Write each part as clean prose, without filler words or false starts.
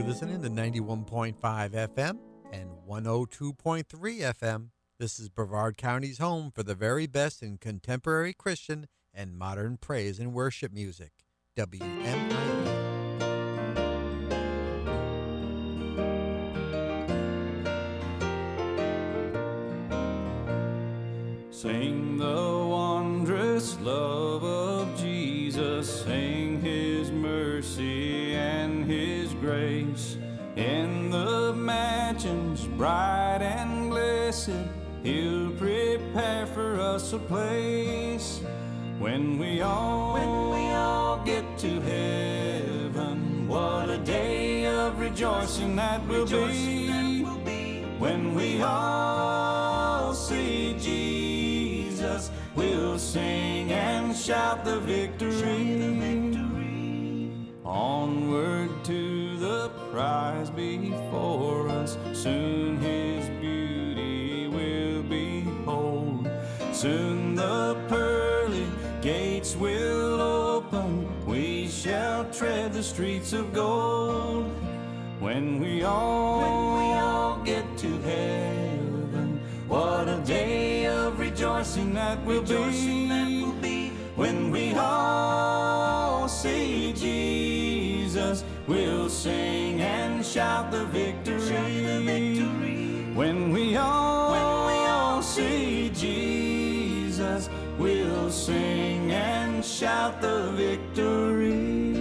You're listening to 91.5 FM and 102.3 FM. This is Brevard County's home for the very best in contemporary Christian and modern praise and worship music. WMIE. Sing the wondrous love of Jesus, sing His mercy and His grace. In the mansions bright and blessed, He'll prepare for us a place. When we all get to heaven, what a day of rejoicing that will be. When we all see Jesus, we'll sing and shout the victory. Onward to the prize before us, soon His beauty will behold. Soon the pearly gates will open, we shall tread the streets of gold. When we all get to heaven, what a day of rejoicing that will be. When we all see Jesus, we'll sing and shout the victory. When we all see Jesus, we'll sing and shout the victory.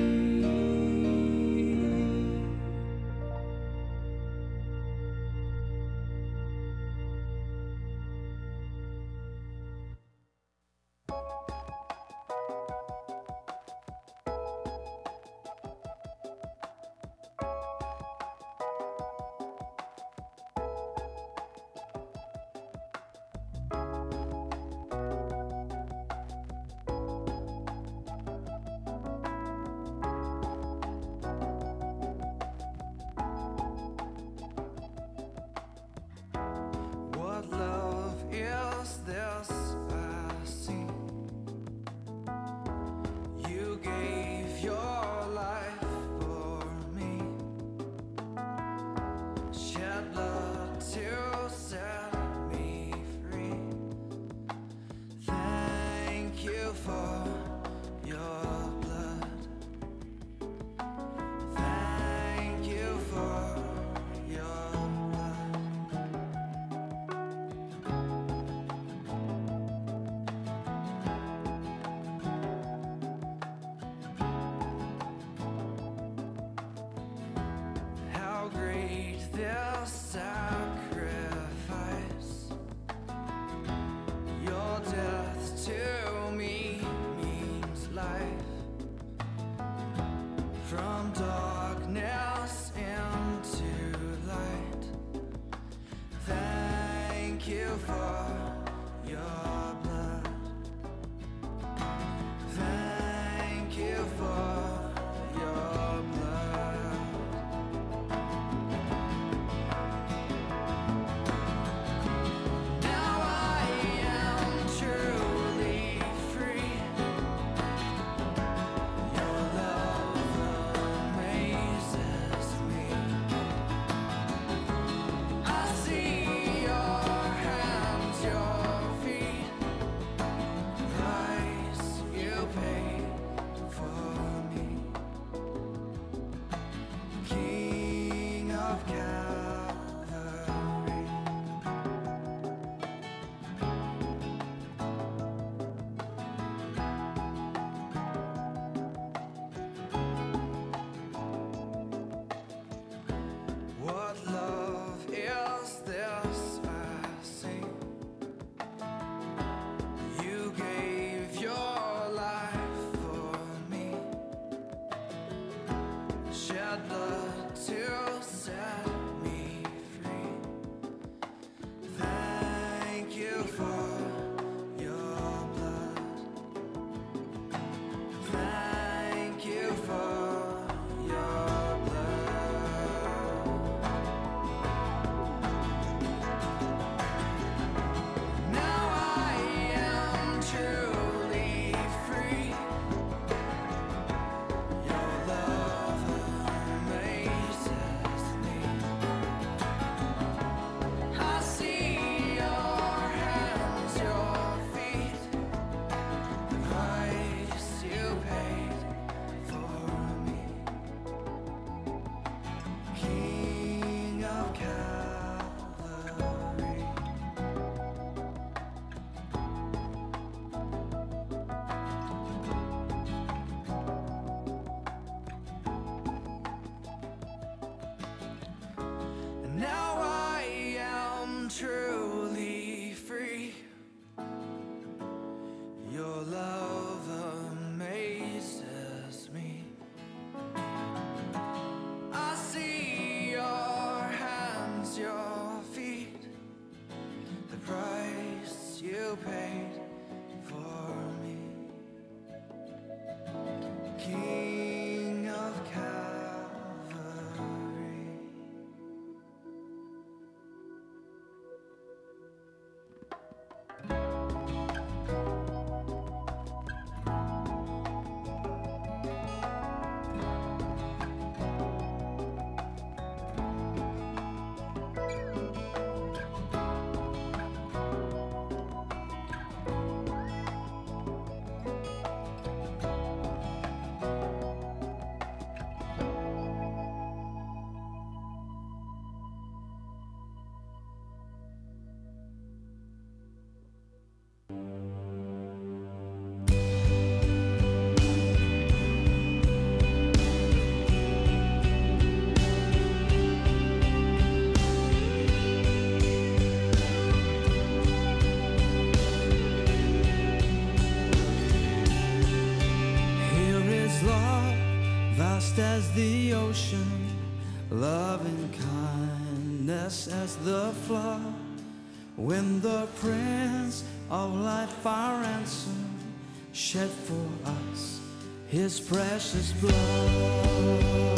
as the ocean, loving kindness as the flood. When the Prince of Light, our ransom, shed for us his precious blood.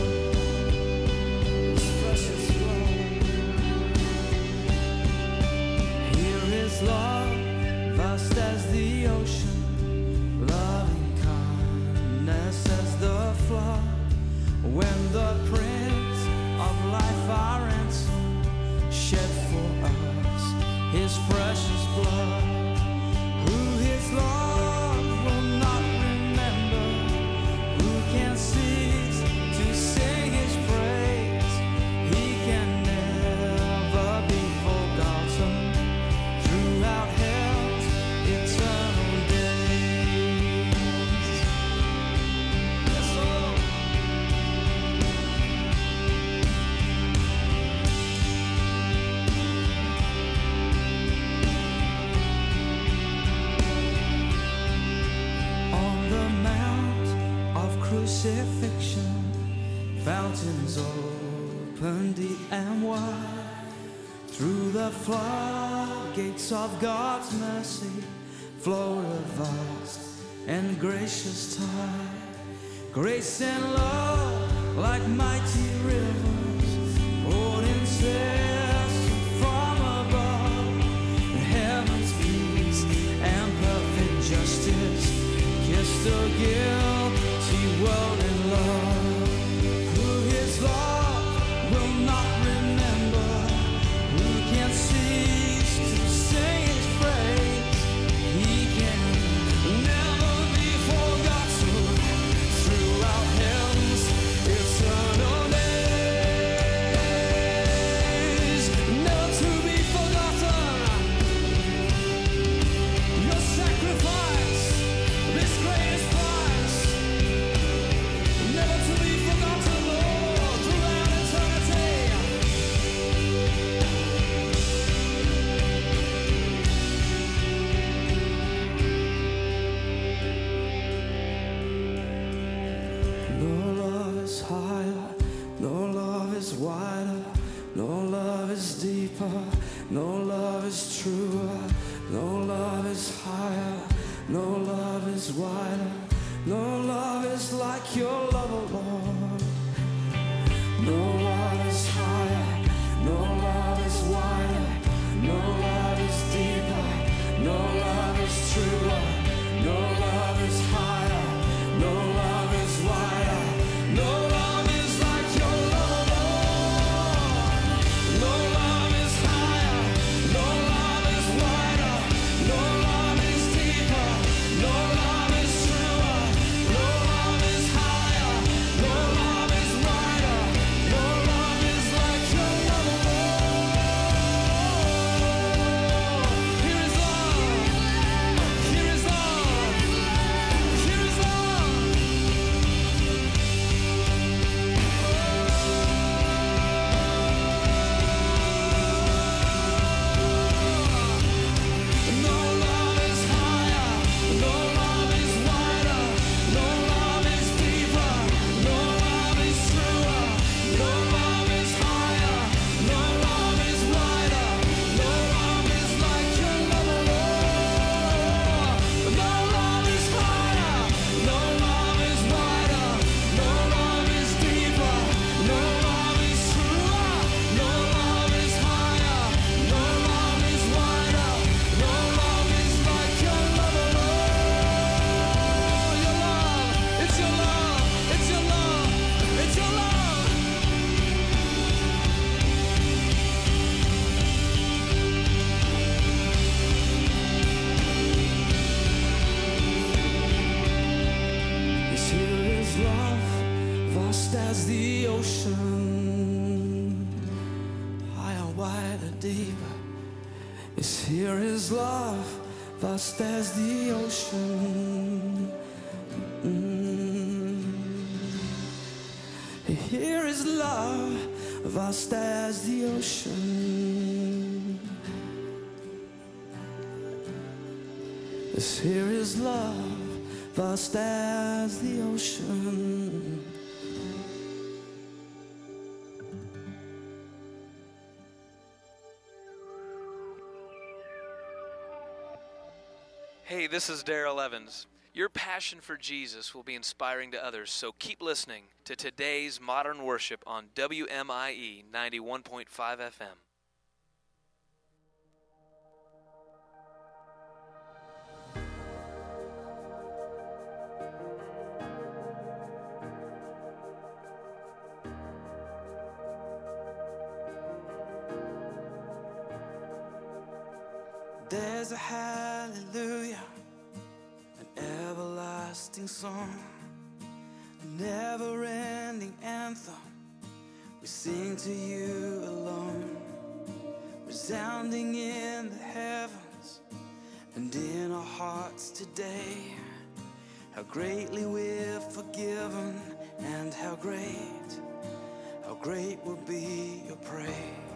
His precious blood. Here is love, vast as the ocean, loving kindness as the flood. When the Prince of Life, our ransom, shed for us his precious blood. Who his love will not remember, who can cease to sing his praise. He can never be forgotten throughout hell's eternal days. Yes, Lord. On the mount of crucifixion, fountains open deep and wide. Through the floodgates of God's mercy flowed a vast and gracious tide. Grace and love like mighty rivers poured incessant from above. Heaven's peace and perfect justice kissed the guilty world in love. Who his love will not remember, who can cease to sing his praise. He can never be forgotten throughout heaven's eternal days. Never to be forgotten. Your sacrifice, this greatest price. Never to be forgotten, Lord, throughout eternity. No love is higher, no love is wider, no love is deeper, no love is truer, no love is higher, no love is wider, no love is like your love, oh Lord. No love is higher, no love is wider, no love is deeper, no love is truer, no love is higher, no love is wider, no love is like your love, Lord. No love is higher, no love is wider, no love is deeper, no love is truer, no love is higher, no love is wider, no love is like your love, Lord. Here is love, here is love, here is love. No love is higher, no love is wider, no love is deeper, no love is truer, no love is higher, no love is wider, no love is like your love, Lord. No love is higher, no love is wider, no love is deeper, no love is truer, no love is higher, no love is wider, no love is like your love, Lord. Your love, it's your love, it's your love, it's your love. Yes, here is love, vast as the ocean, higher, wider, deeper. Yes, here is love, vast as the ocean. Here is love, vast as the ocean. Yes, here is love, vast as the ocean. Hey, this is Daryl Evans. Your passion for Jesus will be inspiring to others, so keep listening to today's Modern Worship on WMIE 91.5 FM. There's a hallelujah, an everlasting song, a never-ending anthem we sing to you alone, resounding in the heavens and in our hearts today. How greatly we're forgiven, and how great will be your praise.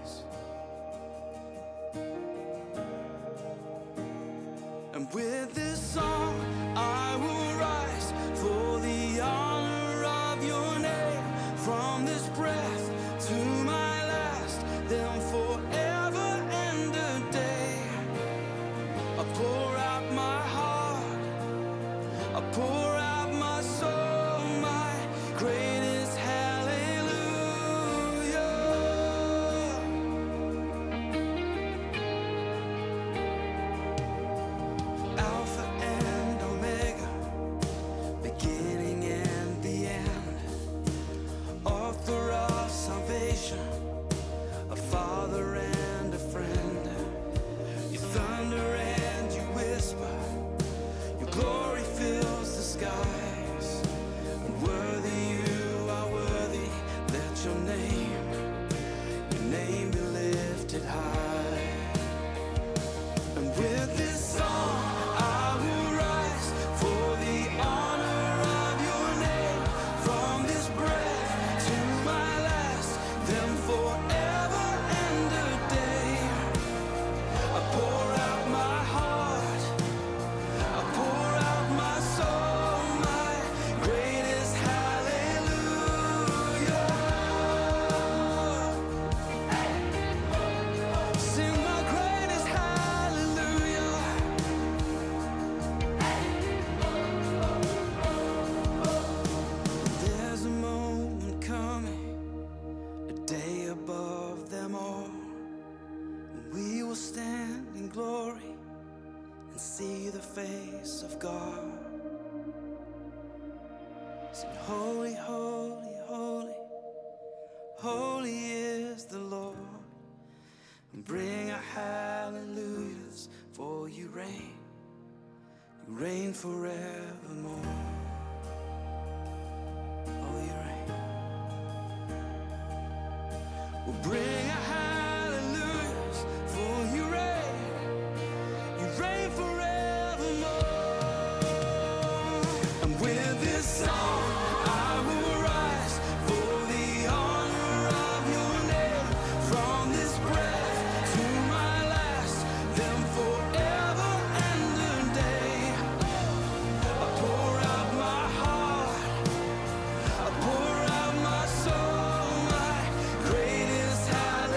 And with this song I will rise for the honor of your name. From this breath to my last, then forever and a day, I pour out my heart, I pour out my soul, my greatest hallelujah. Alpha and Omega, beginning and the end, author of salvation, a father and a friend. You thunder and you whisper, your glory fills the skies, and worthy you are worthy, let your name be lifted high. And with this song I will rise for the honor of your name. From this breath to my last, then forever and a day, I pour out my heart, I pour out my soul, my greatest hallelujah. Sing my greatest hallelujah. There's a moment coming, a day above them all, and we will stand in glory and see the face of God. Sing holy, holy, holy, holy is the Lord. And bring our hallelujahs, for you reign forevermore. Oh, you reign. We'll bring our hallelujahs, for you reign forevermore. And with this song I will rise for the honor of your name. From this breath to my last, then forever and a day, I pour out my heart, I pour out my soul, my greatest hallelujah.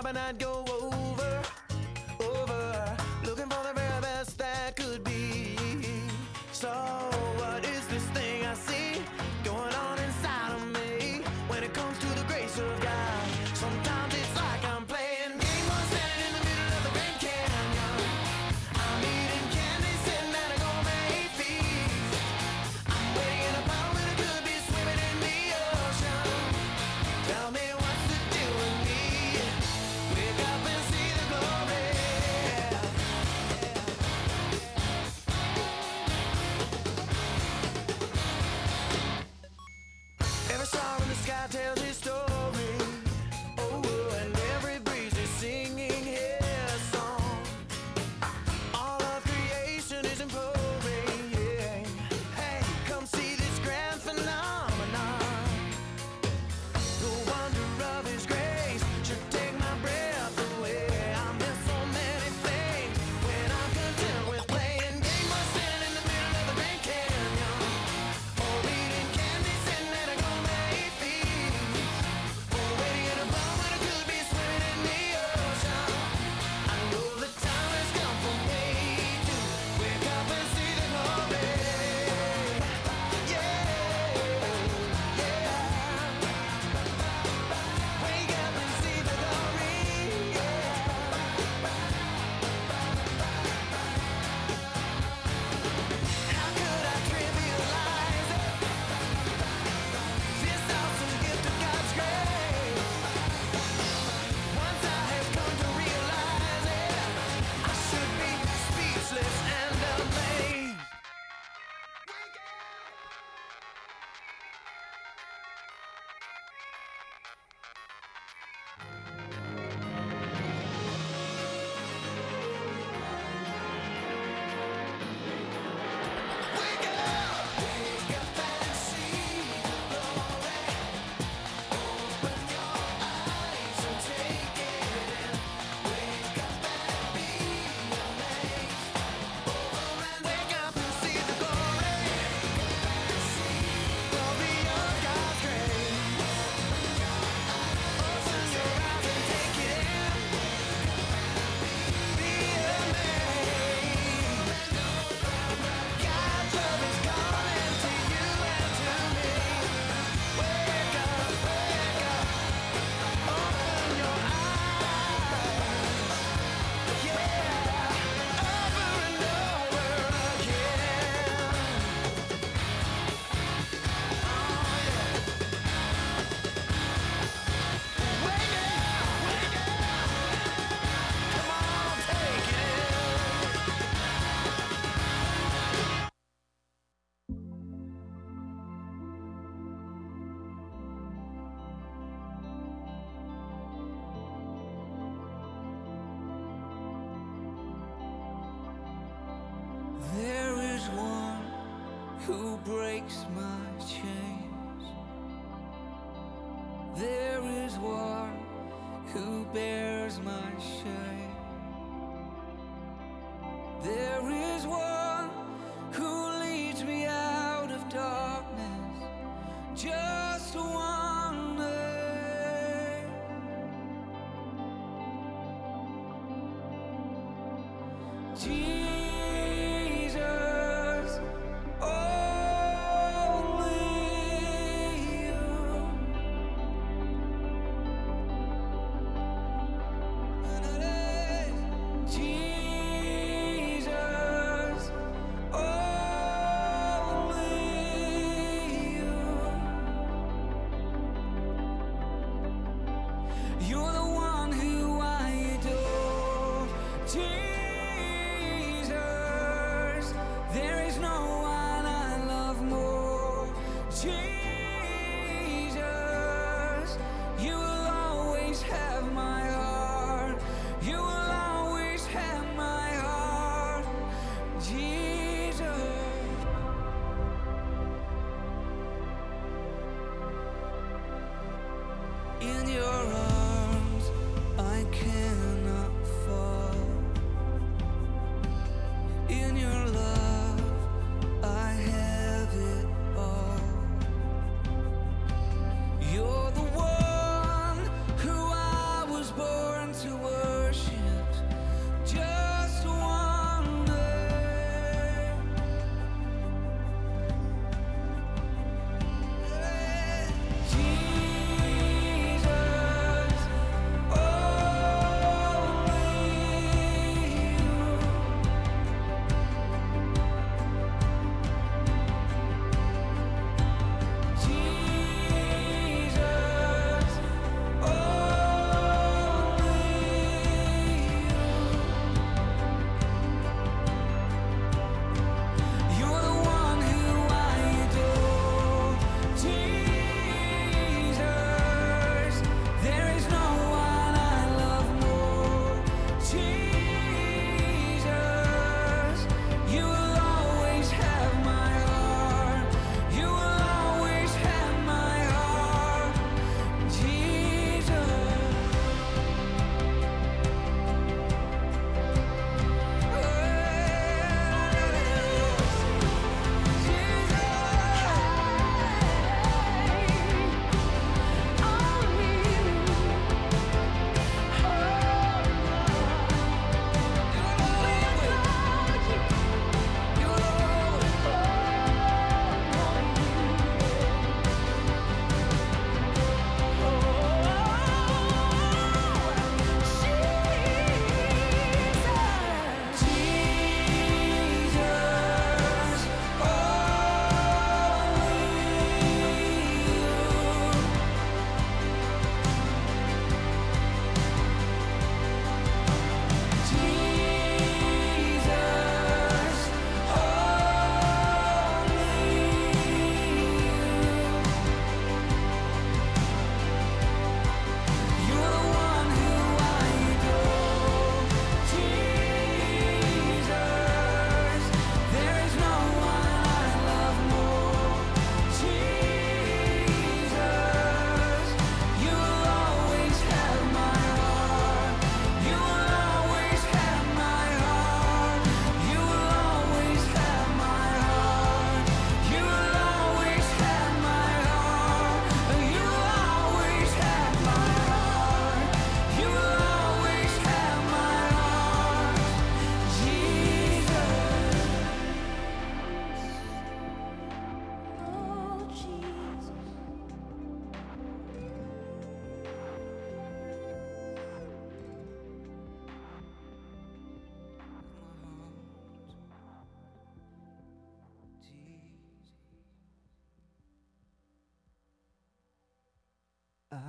and I'd go over, looking for the very best that could be. So what is this thing I see going on inside of me when it comes to the grace of God? Sometimes it's like I'm playing game or standing in the middle of the Grand Canyon. I'm eating candy, sitting at a gourmet feast. I'm waiting in a bottle when I could be swimming in the ocean. Tell me what's the deal with me? Wake up and see the glory. Every star in the sky tells his story. Oh, and every breeze is singing his song. All of creation is imploring, yeah. Hey, come see this grand phenomenon. The wonder of his grace should take my breath away. I miss so many things when I'm content with playing game or standing in the middle of the Grand Canyon. Or eating candy, sitting at a gourmet feast. Or waiting in a bar when I could be swimming in the ocean. I know the time has come for me to wake up and see the glory. Yeah, yeah. Wake up and see the glory, yeah. How could I trivialize it? This awesome gift of God's grace. Once I have come to realize it, I should be speechless and amazed. Wake up and see the glory. Open your eyes and take it in. Wake up and be amazed. Wake up and see the glory. Glory of God's grace. Open your eyes and take it in. Be amazed. God's love is calling to you and to me. Wake up, open your eyes. Yeah, over and over again. Wake up, come on, take it in. There is one who breaks my chains. There is one who bears my shame. There is one who leads me out of darkness. Just one name. Jesus, only you. Jesus, only you. You're the one who I adore. Jesus, there is no one I love more. Jesus, you will always have my heart. You will always have my heart. Jesus. In your arms, I cannot fall. In your love, I have it all.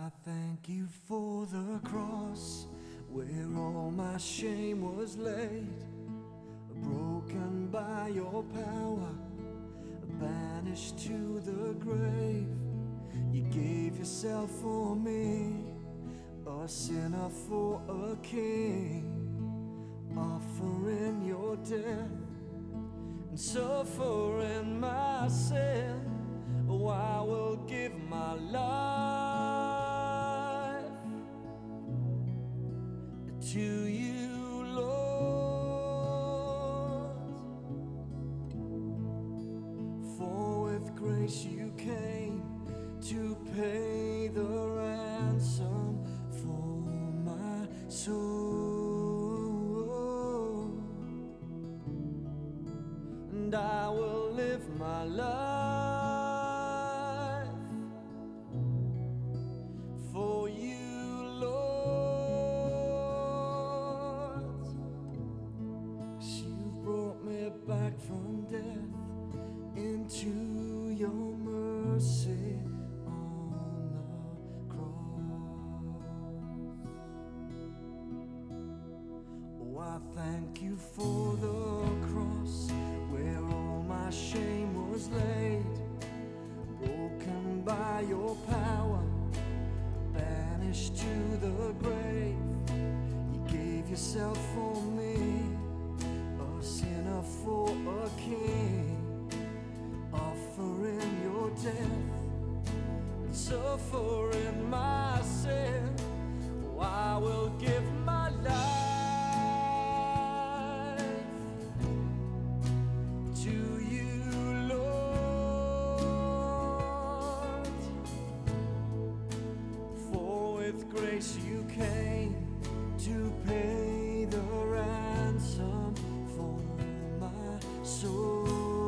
thank you for the cross where all my shame was laid, broken by your power, banished to the grave. You gave yourself for me, a sinner for a king, offering your death and suffering my sin. Oh, I will give my life to you, Lord. For with grace you came to pay the ransom for my soul, and I will live my life for you, Lord. 'Cause you brought me back from death into your mercy on the cross. Oh, I thank you for the cross where all my shame was laid, broken by your power, banished to the grave. You gave yourself for me,